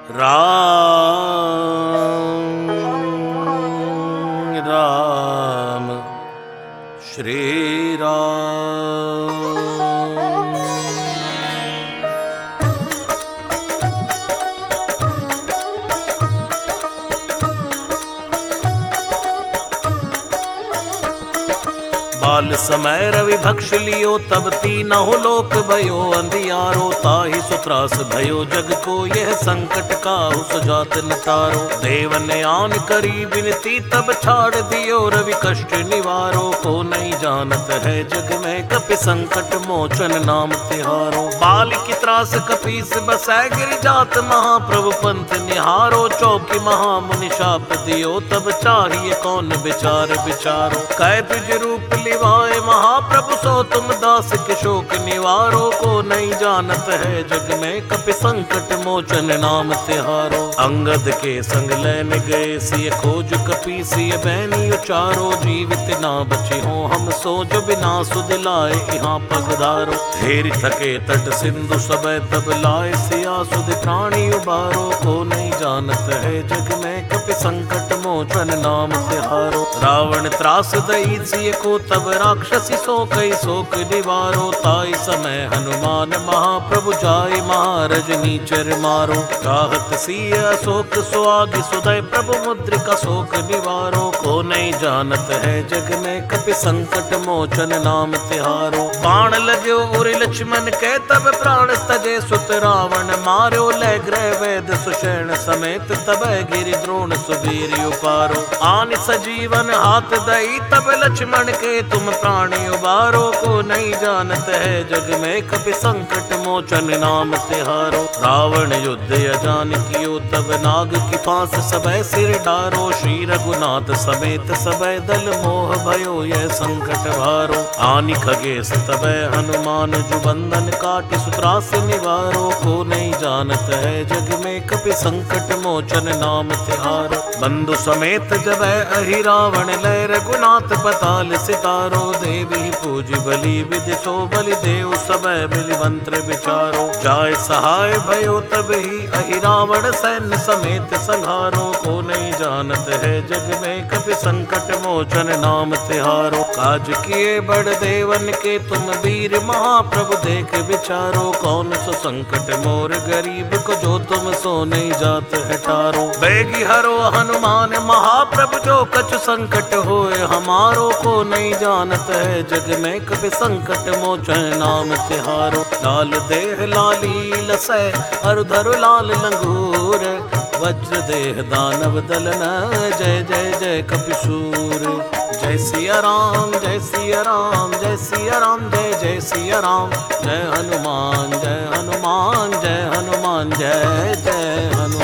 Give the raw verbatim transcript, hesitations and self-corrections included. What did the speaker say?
राम राम श्री राम। बाल समय रवि भक्ष लियो तब तीनहु लोक भयो अंधियारो। ताहि सुत्रास भयो जग को यह संकट काहु सुजात न तारो। देवन आन करी बिनती तब छाड़ दियो रवि कष्ट निवारो। को नहीं जानत है जग में कपि संकट मोचन नाम तिहारो। बाल की त्रास कपीस बसै गिर जात महाप्रभु पंथ निहारो। चौकी महामुनि शाप दियो तब चाहिए कौन विचार विचारो। कै तुझ रूप लिवाए महाप्रभु सो तुम दास के शोक निवारो। को नहीं जानत है जग में कपि संकट मोचन नाम तिहारो। अंगद के संग लैन गए सिय खोज कपि सिय बैनी उचारो। जीवित ना बची हो हम सो जो बिना सुदिलाए यहाँ पगधारो। घेर थके तट सिंधु सब तब लाए सिया सुध प्राणी उबारो। को नहीं जानत है जग में कपि संकट मोचन नाम तिहारो। रावण त्रास दई सिय को तब राक्षसी सो कई शोक निवारो। ताई समय हनुमान महाप्रभु जाय महारज नीचर मारो। चाहत सिय अशोक सुआगि सुदय प्रभु मुद्रिका शोक निवारो। को नहीं जानत है जग में कपि संकट मोचन नाम तिहारो। बाण लग्यो उरि लक्ष्मण के तब प्राण तजे सुत रावण मारो। लय ग्रह वेद सुषेण समेत तब गिरि द्रोण सुबीर उपारो। आन सजीवन हाथ दई तब लक्ष्मण के तुम प्राणी उबारो। को नहीं जानत है जग में कपि संकट मोचन नाम तिहारो। रावण युद्ध अजान कियो तब नाग की फांस सबय सिर डारो। श्री रघुनाथ समेत सबय दल मोह भयो यह संकट भारो। आनि खगेश तबय हनुमान जो बंधन काटि सुत्रास निवारो। को नहीं जानत है जग में कपि संकट मोचन नाम तिहारो। बंधु समेत जब अहि रावण लय रघुनाथ पताल सितारो। देवी पूज बलि विदितो बलि देव सबय मिलि मंत्र विचारो। जाय सहाय भयो तब ही अहि रावण सैन्य समेत संहारो। को नहीं जानत है जग में कपि संकट मोचन नाम तिहारो। काज किए बड़ देवन के तुम वीर महाप्रभु देख विचारो। कौन सो संकट मोर गरीब को जो तुम सो नहीं जात है ठारो। बेगी हरो हनुमान महाप्रभु जो कछु संकट होए हमारो। को नहीं जानत है जग में कपि संकट मोचन नाम तिहारो। लाल देह लाली लसै अरुधरु लाल लंगूर। वज्र देह दानव दलन जय जय जय कपिसूर। जय सिया राम जय सिया राम जय सिया राम जय जय सिया राम। जय हनुमान जय हनुमान जय हनुमान जय जय हनुमान।